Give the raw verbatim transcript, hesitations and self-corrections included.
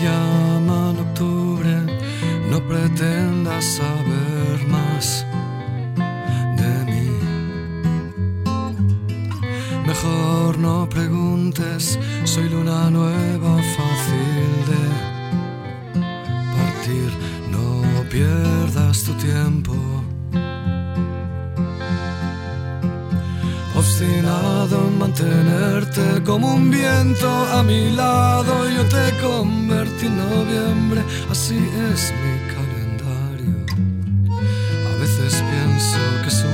llaman octubre, no pretendas saber más de mí. Mejor no preguntes, soy luna nueva, fácil de partir. No pierdas tu tiempo. Obstinado en mantenerte como un viento a mi lado, yo te convertí en noviembre, así es mi calendario. A veces pienso que soy